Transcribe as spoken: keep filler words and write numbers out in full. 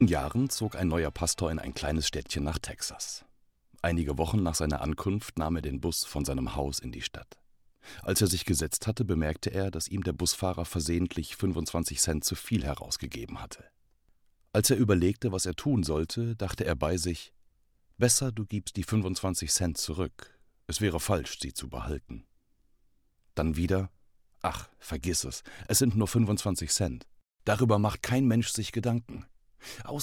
Jahren zog ein neuer Pastor in ein kleines Städtchen nach Texas. Einige Wochen nach seiner Ankunft nahm er den Bus von seinem Haus in die Stadt. Als er sich gesetzt hatte, bemerkte er, dass ihm der Busfahrer versehentlich fünfundzwanzig Cent zu viel herausgegeben hatte. Als er überlegte, was er tun sollte, dachte er bei sich: Besser, du gibst die fünfundzwanzig Cent zurück. Es wäre falsch, sie zu behalten. Dann wieder: Ach, vergiss es, es sind nur fünfundzwanzig Cent. Darüber macht kein Mensch sich Gedanken.